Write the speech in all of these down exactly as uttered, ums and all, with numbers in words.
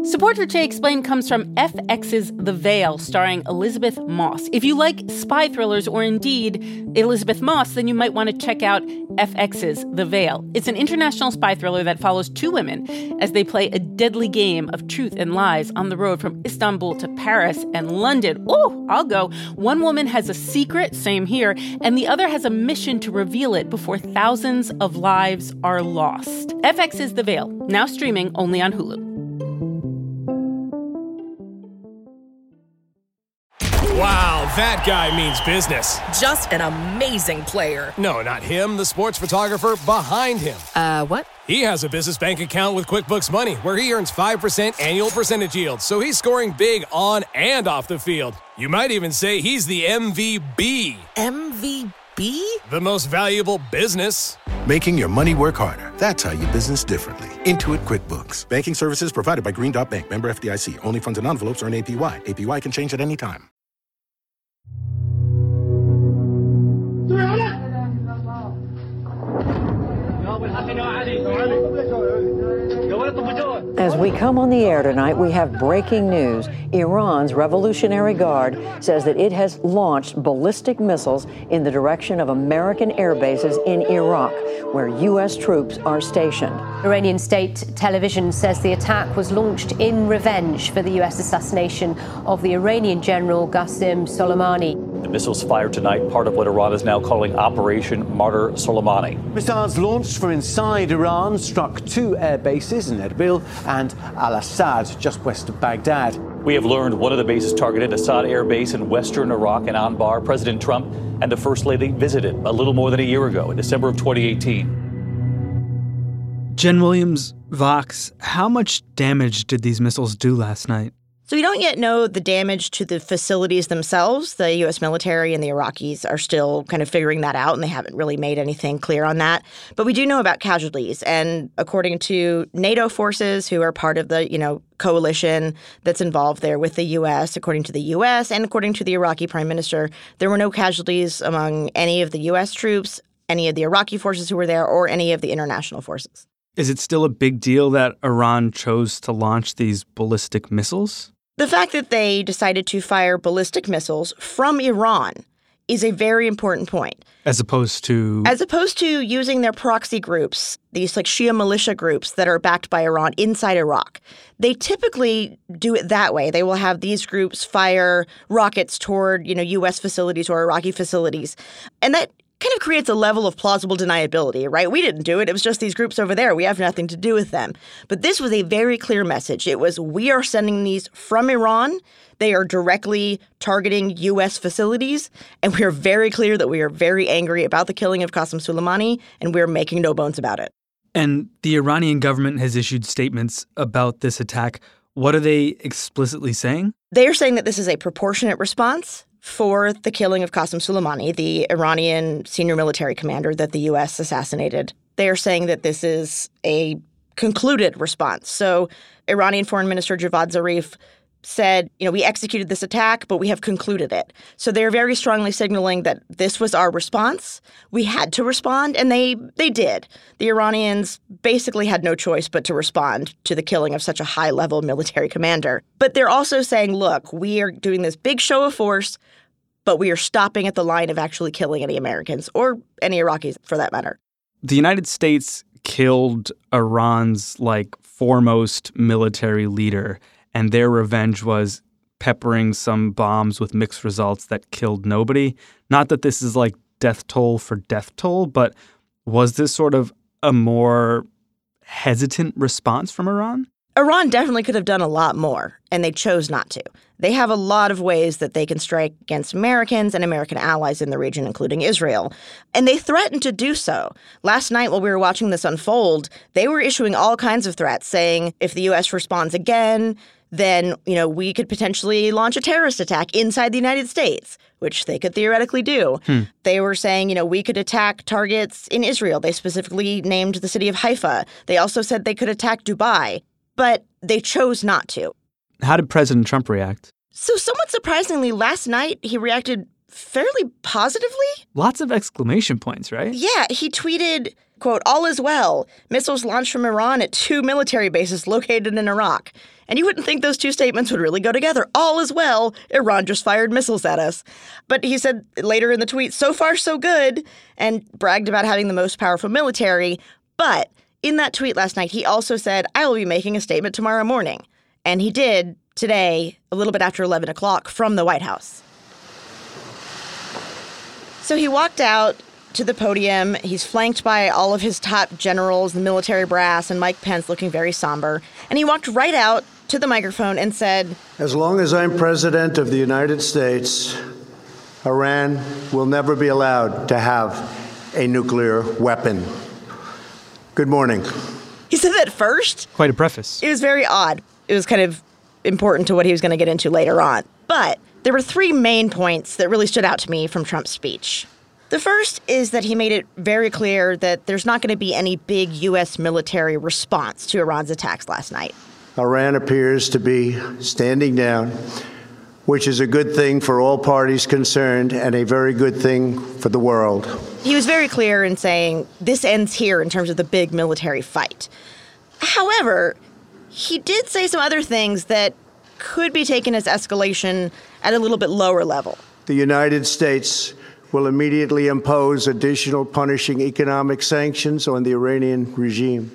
Support for Jay Explained comes from F X's The Veil, starring Elizabeth Moss. If you like spy thrillers or indeed Elizabeth Moss, then you might want to check out F X's The Veil. It's an international spy thriller that follows two women as they play a deadly game of truth and lies on the road from Istanbul to Paris and London. Oh, I'll go. One woman has a secret, same here, and the other has a mission to reveal it before thousands of lives are lost. F X's The Veil, now streaming only on Hulu. Wow, that guy means business. Just an amazing player. No, not him, the sports photographer behind him. Uh, what? He has a business bank account with QuickBooks Money where he earns five percent annual percentage yield, so he's scoring big on and off the field. You might even say he's the M V B. M V B? The most valuable business. Making your money work harder. That's how you business differently. Intuit QuickBooks. Banking services provided by Green Dot Bank. Member F D I C. Only funds and envelopes earn A P Y. A P Y can change at any time. As we come on the air tonight, we have breaking news. Iran's Revolutionary Guard says that it has launched ballistic missiles in the direction of American air bases in Iraq, where U S troops are stationed. Iranian state television says the attack was launched in revenge for the U S assassination of the Iranian general Qasem Soleimani. The missiles fired tonight, part of what Iran is now calling Operation Martyr Soleimani. Missiles launched from inside Iran struck two air bases in Erbil and Al-Assad, just west of Baghdad. We have learned one of the bases targeted Assad Air Base in western Iraq and Anbar. President Trump and the First Lady visited a little more than a year ago in December of twenty eighteen. Jen Williams, Vox, how much damage did these missiles do last night? So we don't yet know the damage to the facilities themselves. The U S military and the Iraqis are still kind of figuring that out, and they haven't really made anything clear on that. But we do know about casualties. And according to NATO forces, who are part of the, you know, coalition that's involved there with the U S, according to the U S and according to the Iraqi prime minister, there were no casualties among any of the U S troops, any of the Iraqi forces who were there, or any of the international forces. Is it still a big deal that Iran chose to launch these ballistic missiles? The fact that they decided to fire ballistic missiles from Iran is a very important point. As opposed to? As opposed to using their proxy groups, these like Shia militia groups that are backed by Iran inside Iraq. They typically do it that way. They will have these groups fire rockets toward, you know, U S facilities or Iraqi facilities. And that kind of creates a level of plausible deniability, right? We didn't do it. It was just these groups over there. We have nothing to do with them. But this was a very clear message. It was, we are sending these from Iran. They are directly targeting U S facilities. And we are very clear that we are very angry about the killing of Qasem Soleimani, and we are making no bones about it. And the Iranian government has issued statements about this attack. What are they explicitly saying? They are saying that this is a proportionate response for the killing of Qasem Soleimani, the Iranian senior military commander that the U S assassinated. They are saying that this is a concluded response. So Iranian Foreign Minister Javad Zarif said, you know, we executed this attack, but we have concluded it. So they're very strongly signaling that this was our response. We had to respond, and they they did. The Iranians basically had no choice but to respond to the killing of such a high-level military commander. But they're also saying, look, we are doing this big show of force, but we are stopping at the line of actually killing any Americans or any Iraqis, for that matter. The United States killed Iran's, like, foremost military leader, and their revenge was peppering some bombs with mixed results that killed nobody. Not that this is like death toll for death toll, but was this sort of a more hesitant response from Iran? Iran definitely could have done a lot more, and they chose not to. They have a lot of ways that they can strike against Americans and American allies in the region, including Israel. And they threatened to do so. Last night, while we were watching this unfold, they were issuing all kinds of threats, saying if the U S responds again, then, you know, we could potentially launch a terrorist attack inside the United States, which they could theoretically do. Hmm. They were saying, you know, we could attack targets in Israel. They specifically named the city of Haifa. They also said they could attack Dubai, but they chose not to. How did President Trump react? So somewhat surprisingly, last night he reacted fairly positively. Lots of exclamation points, right? Yeah, he tweeted, quote, "All is well. Missiles launched from Iran at two military bases located in Iraq." And you wouldn't think those two statements would really go together. All is well. Iran just fired missiles at us. But he said later in the tweet, so far so good, and bragged about having the most powerful military. But in that tweet last night, he also said, I will be making a statement tomorrow morning. And he did today, a little bit after eleven o'clock, from the White House. So he walked out to the podium. He's flanked by all of his top generals, the military brass, and Mike Pence looking very somber. And he walked right out to the microphone and said, as long as I'm president of the United States, Iran will never be allowed to have a nuclear weapon. Good morning. He said that first. Quite a preface. It was very odd. It was kind of important to what he was going to get into later on. But there were three main points that really stood out to me from Trump's speech. The first is that he made it very clear that there's not going to be any big U S military response to Iran's attacks last night. Iran appears to be standing down, which is a good thing for all parties concerned and a very good thing for the world. He was very clear in saying this ends here in terms of the big military fight. However, he did say some other things that could be taken as escalation at a little bit lower level. The United States will immediately impose additional punishing economic sanctions on the Iranian regime.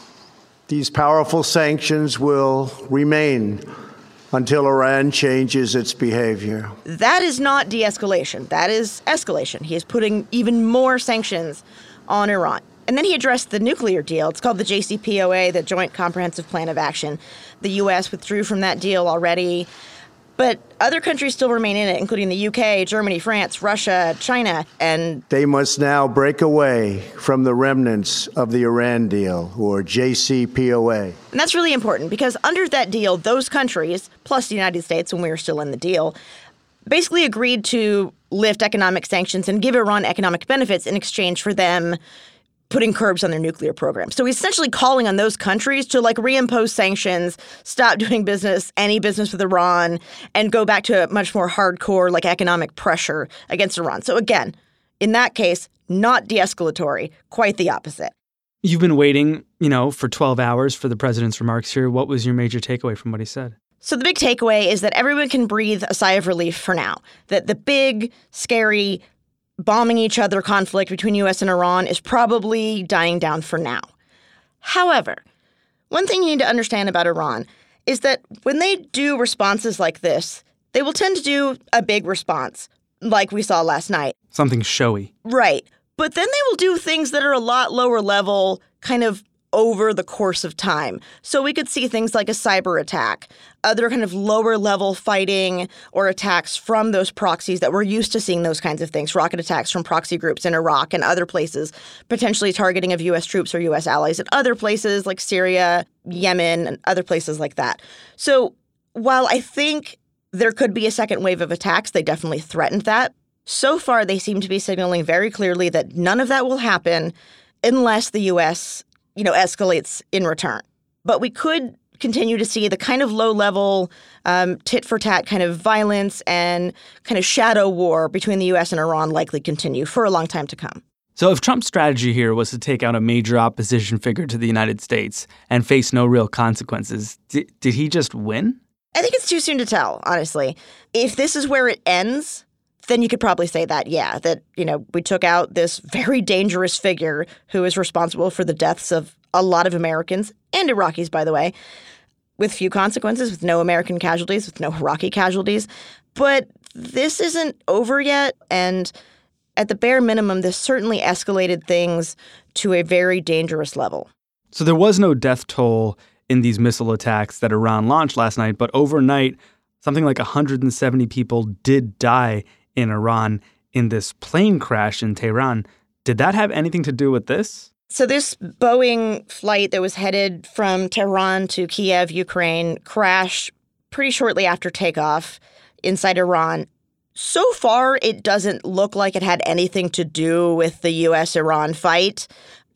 These powerful sanctions will remain until Iran changes its behavior. That is not de-escalation. That is escalation. He is putting even more sanctions on Iran. And then he addressed the nuclear deal. It's called the J C P O A, the Joint Comprehensive Plan of Action. The U S withdrew from that deal already. But other countries still remain in it, including the U K, Germany, France, Russia, China, and they must now break away from the remnants of the Iran deal, or J C P O A. And that's really important because under that deal, those countries, plus the United States when we were still in the deal, basically agreed to lift economic sanctions and give Iran economic benefits in exchange for them putting curbs on their nuclear program. So he's essentially calling on those countries to like reimpose sanctions, stop doing business, any business with Iran, and go back to a much more hardcore like economic pressure against Iran. So again, in that case, not de-escalatory, quite the opposite. You've been waiting, you know, for twelve hours for the president's remarks here. What was your major takeaway from what he said? So the big takeaway is that everyone can breathe a sigh of relief for now, that the big, scary, bombing each other conflict between U S and Iran is probably dying down for now. However, one thing you need to understand about Iran is that when they do responses like this, they will tend to do a big response, like we saw last night. Something showy. Right. But then they will do things that are a lot lower level, kind of over the course of time. So we could see things like a cyber attack, other kind of lower level fighting or attacks from those proxies that we're used to seeing those kinds of things, rocket attacks from proxy groups in Iraq and other places, potentially targeting of U S troops or U S allies in other places like Syria, Yemen, and other places like that. So while I think there could be a second wave of attacks, they definitely threatened that. So far, they seem to be signaling very clearly that none of that will happen unless the U S you know, escalates in return. But we could continue to see the kind of low-level um, tit-for-tat kind of violence and kind of shadow war between the U S and Iran likely continue for a long time to come. So if Trump's strategy here was to take out a major opposition figure to the United States and face no real consequences, did, did he just win? I think it's too soon to tell, honestly. If this is where it ends, then you could probably say that, yeah, that, you know, we took out this very dangerous figure who is responsible for the deaths of a lot of Americans and Iraqis, by the way, with few consequences, with no American casualties, with no Iraqi casualties. But this isn't over yet. And at the bare minimum, this certainly escalated things to a very dangerous level. So there was no death toll in these missile attacks that Iran launched last night, but overnight, something like one hundred seventy people did die in Iran in this plane crash in Tehran. Did that have anything to do with this? So this Boeing flight that was headed from Tehran to Kiev, Ukraine, crashed pretty shortly after takeoff inside Iran. So far, it doesn't look like it had anything to do with the U S Iran fight.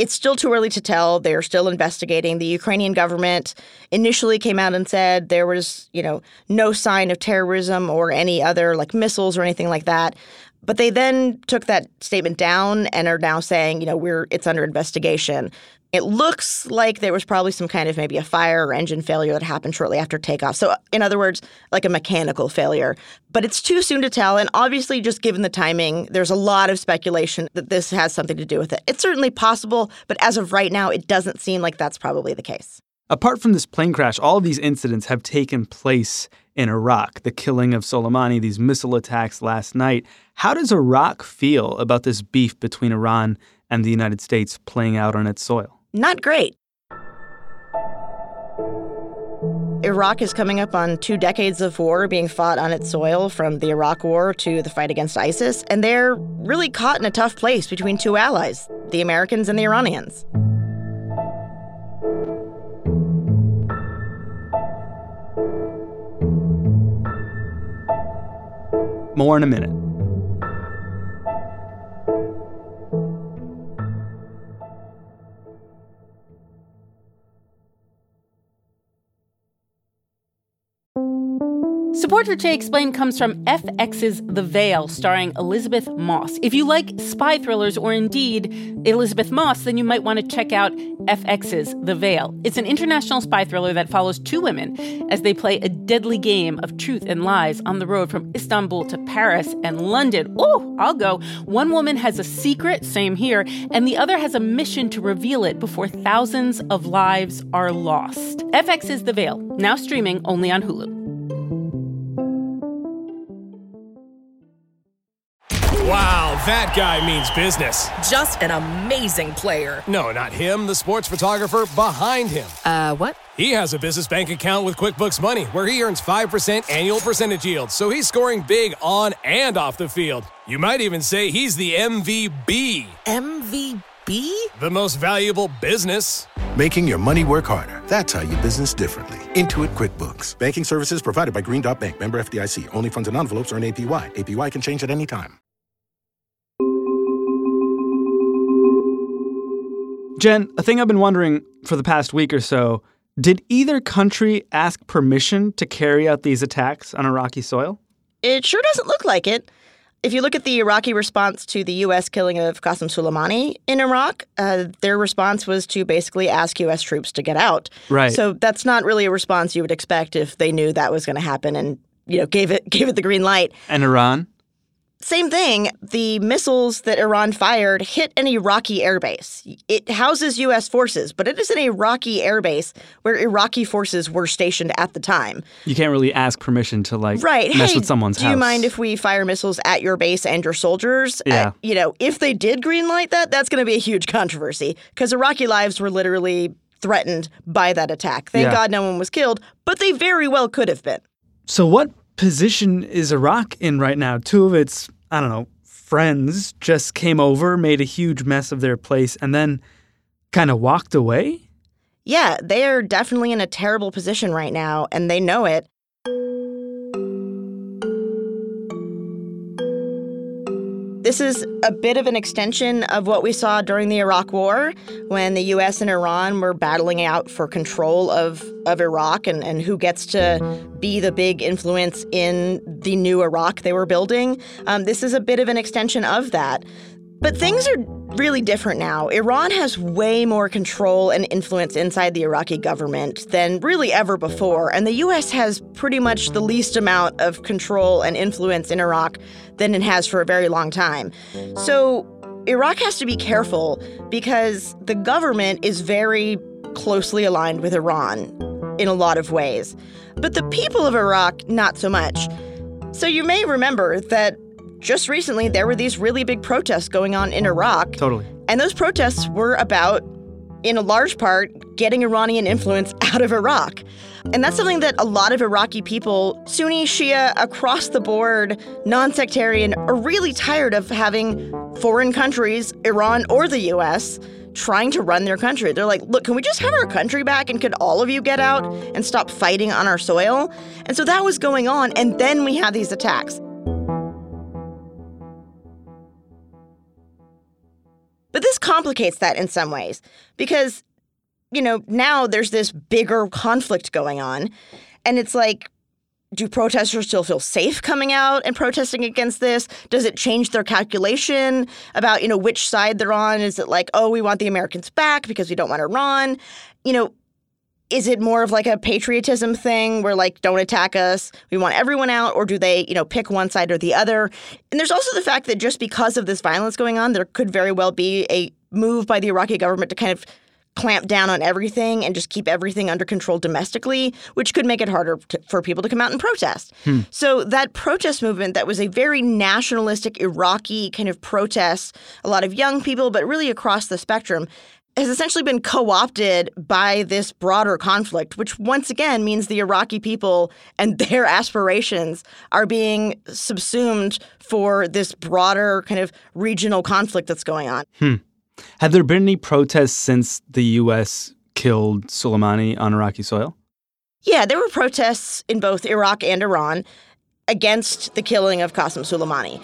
It's still too early to tell. They're still investigating. The Ukrainian government initially came out and said there was, you know, no sign of terrorism or any other like missiles or anything like that. But they then took that statement down and are now saying, you know, we're it's under investigation. It looks like there was probably some kind of maybe a fire or engine failure that happened shortly after takeoff. So in other words, like a mechanical failure. But it's too soon to tell. And obviously, just given the timing, there's a lot of speculation that this has something to do with it. It's certainly possible, but as of right now, it doesn't seem like that's probably the case. Apart from this plane crash, all of these incidents have taken place in Iraq. The killing of Soleimani, these missile attacks last night. How does Iraq feel about this beef between Iran and the United States playing out on its soil? Not great. Iraq is coming up on two decades of war being fought on its soil, from the Iraq War to the fight against ISIS, and they're really caught in a tough place between two allies, the Americans and the Iranians. More in a minute. Support for Jay Explained comes from F X's The Veil, starring Elizabeth Moss. If you like spy thrillers or indeed Elizabeth Moss, then you might want to check out F X's The Veil. It's an international spy thriller that follows two women as they play a deadly game of truth and lies on the road from Istanbul to Paris and London. Oh, I'll go. One woman has a secret, same here, and the other has a mission to reveal it before thousands of lives are lost. F X's The Veil, now streaming only on Hulu. Wow, that guy means business. Just an amazing player. No, not him, the sports photographer behind him. Uh, what? He has a business bank account with QuickBooks Money where he earns five percent annual percentage yield, so he's scoring big on and off the field. You might even say he's the M V B. M V B? The most valuable business. Making your money work harder. That's how you business differently. Intuit QuickBooks. Banking services provided by Green Dot Bank. Member F D I C. Only funds and envelopes earn A P Y. A P Y can change at any time. Jen, a thing I've been wondering for the past week or so, did either country ask permission to carry out these attacks on Iraqi soil? It sure doesn't look like it. If you look at the Iraqi response to the U S killing of Qasem Soleimani in Iraq, uh, their response was to basically ask U S troops to get out. Right. So that's not really a response you would expect if they knew that was going to happen and, you know, gave it gave it the green light. And Iran? Same thing. The missiles that Iran fired hit an Iraqi airbase. It houses U S forces, but it is an Iraqi airbase where Iraqi forces were stationed at the time. You can't really ask permission to, like, right. mess hey, with someone's do house. you mind if we fire missiles at your base and your soldiers? Yeah. Uh, you know, if they did greenlight that, that's going to be a huge controversy because Iraqi lives were literally threatened by that attack. Thank Yeah. God no one was killed, but they very well could have been. So what position is Iraq in right now? Two of its, I don't know, friends just came over, made a huge mess of their place, and then kind of walked away? Yeah, they are definitely in a terrible position right now, and they know it. This is a bit of an extension of what we saw during the Iraq War when the U S and Iran were battling out for control of, of Iraq and, and who gets to be the big influence in the new Iraq they were building. Um, this is a bit of an extension of that. But things are really different now. Iran has way more control and influence inside the Iraqi government than really ever before. And the U S has pretty much the least amount of control and influence in Iraq than it has for a very long time. So Iraq has to be careful because the government is very closely aligned with Iran in a lot of ways. But the people of Iraq, not so much. So you may remember that just recently, there were these really big protests going on in Iraq. Totally. And those protests were about, in a large part, getting Iranian influence out of Iraq. And that's something that a lot of Iraqi people, Sunni, Shia, across the board, non-sectarian, are really tired of having foreign countries, Iran or the U S, trying to run their country. They're like, look, can we just have our country back and could all of you get out and stop fighting on our soil? And so that was going on. And then we had these attacks. But this complicates that in some ways because, you know, now there's this bigger conflict going on. And it's like, do protesters still feel safe coming out and protesting against this? Does it change their calculation about, you know, which side they're on? Is it like, oh, we want the Americans back because we don't want Iran? You know, is it more of like a patriotism thing where like, don't attack us, we want everyone out? Or do they, you know, pick one side or the other? And there's also the fact that just because of this violence going on, there could very well be a move by the Iraqi government to kind of clamp down on everything and just keep everything under control domestically, which could make it harder to, for people to come out and protest. Hmm. So that protest movement that was a very nationalistic Iraqi kind of protest, a lot of young people, but really across the spectrum, has essentially been co-opted by this broader conflict, which once again means the Iraqi people and their aspirations are being subsumed for this broader kind of regional conflict that's going on. Hmm. Have there been any protests since the U S killed Soleimani on Iraqi soil? Yeah, there were protests in both Iraq and Iran against the killing of Qasem Soleimani.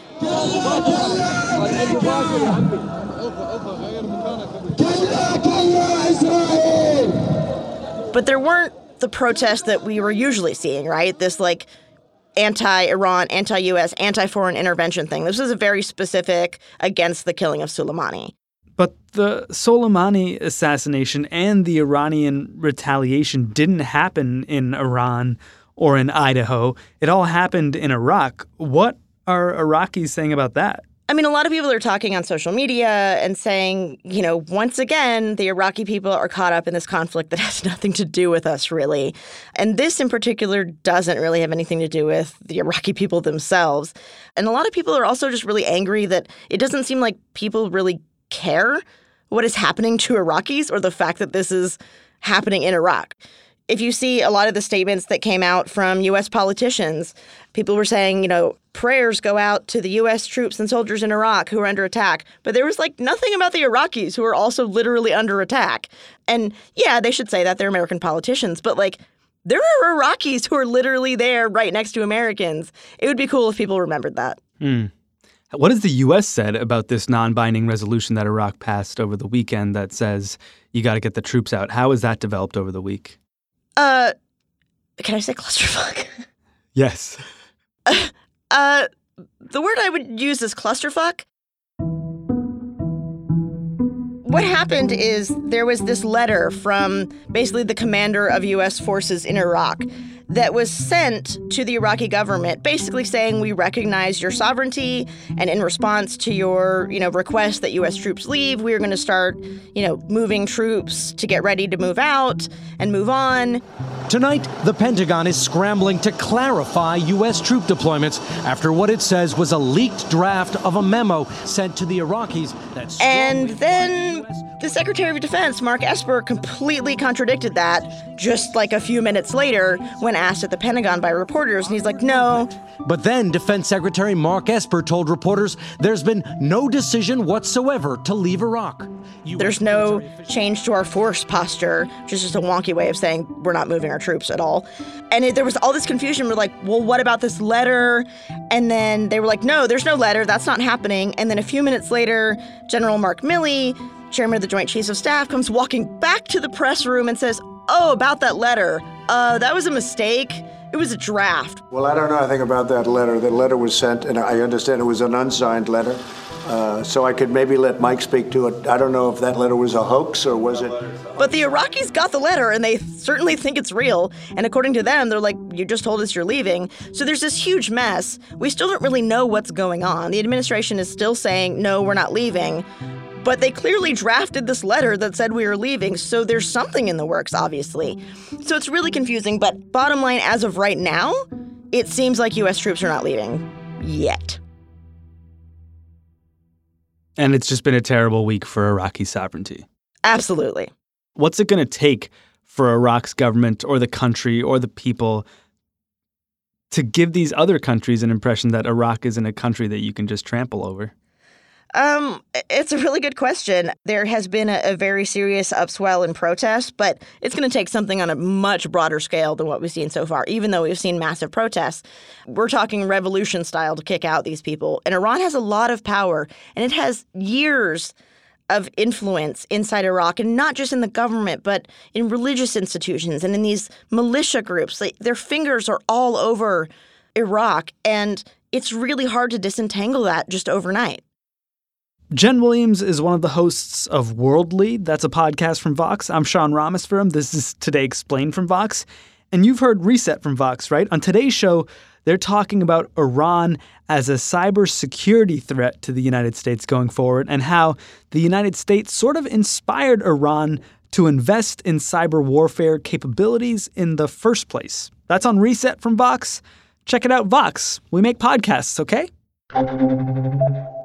But there weren't the protests that we were usually seeing, right? This like anti-Iran, anti-U S, anti-foreign intervention thing. This was a very specific against the killing of Soleimani. But the Soleimani assassination and the Iranian retaliation didn't happen in Iran or in Idaho. It all happened in Iraq. What are Iraqis saying about that? I mean, a lot of people are talking on social media and saying, you know, once again, the Iraqi people are caught up in this conflict that has nothing to do with us, really. And this in particular doesn't really have anything to do with the Iraqi people themselves. And a lot of people are also just really angry that it doesn't seem like people really care what is happening to Iraqis or the fact that this is happening in Iraq. If you see a lot of the statements that came out from U S politicians, people were saying, you know, prayers go out to the U S troops and soldiers in Iraq who are under attack. But there was like nothing about the Iraqis who are also literally under attack. And yeah, they should say that they're American politicians, but like there are Iraqis who are literally there right next to Americans. It would be cool if people remembered that. Hmm. What has the U S said about this non-binding resolution that Iraq passed over the weekend that says you got to get the troops out? How has that developed over the week? Uh, can I say clusterfuck? Yes. Uh, uh, the word I would use is clusterfuck. What happened is there was this letter from basically the commander of U S forces in Iraq that was sent to the Iraqi government, basically saying we recognize your sovereignty, and in response to your, you know, request that U S troops leave, we're going to start, you know, moving troops to get ready to move out and move on. Tonight, the Pentagon is scrambling to clarify U S troop deployments after what it says was a leaked draft of a memo sent to the Iraqis. That and then the Secretary of Defense, Mark Esper, completely contradicted that just like a few minutes later when asked at the Pentagon by reporters. And he's like, no. But then Defense Secretary Mark Esper told reporters there's been no decision whatsoever to leave Iraq. There's no change to our force posture, which is just a wonky way of saying we're not moving our troops at all. And it, there was all this confusion. We're like, well, what about this letter? And then they were like, no, there's no letter. That's not happening. And then a few minutes later, General Mark Milley, chairman of the Joint Chiefs of Staff, comes walking back to the press room and says, oh, about that letter. Uh, that was a mistake. It was a draft. Well, I don't know anything about that letter. The letter was sent, and I understand it was an unsigned letter. Uh, so I could maybe let Mike speak to it. I don't know if that letter was a hoax or was it... But the Iraqis got the letter, and they certainly think it's real. And according to them, they're like, you just told us you're leaving. So there's this huge mess. We still don't really know what's going on. The administration is still saying, no, we're not leaving. But they clearly drafted this letter that said we were leaving, so there's something in the works, obviously. So it's really confusing, but bottom line, as of right now, it seems like U S troops are not leaving yet. And it's just been a terrible week for Iraqi sovereignty. Absolutely. What's it going to take for Iraq's government or the country or the people to give these other countries an impression that Iraq isn't a country that you can just trample over? Um, it's a really good question. There has been a, a very serious upswell in protests, but it's going to take something on a much broader scale than what we've seen so far, even though we've seen massive protests. We're talking revolution style to kick out these people. And Iran has a lot of power, and it has years of influence inside Iraq, and not just in the government, but in religious institutions and in these militia groups. They, their fingers are all over Iraq, and it's really hard to disentangle that just overnight. Jen Williams is one of the hosts of World Lead. That's a podcast from Vox. I'm Sean Rameswaram. This is Today Explained from Vox. And you've heard Reset from Vox, right? On today's show, they're talking about Iran as a cybersecurity threat to the United States going forward, and how the United States sort of inspired Iran to invest in cyber warfare capabilities in the first place. That's on Reset from Vox. Check it out, Vox. We make podcasts, okay?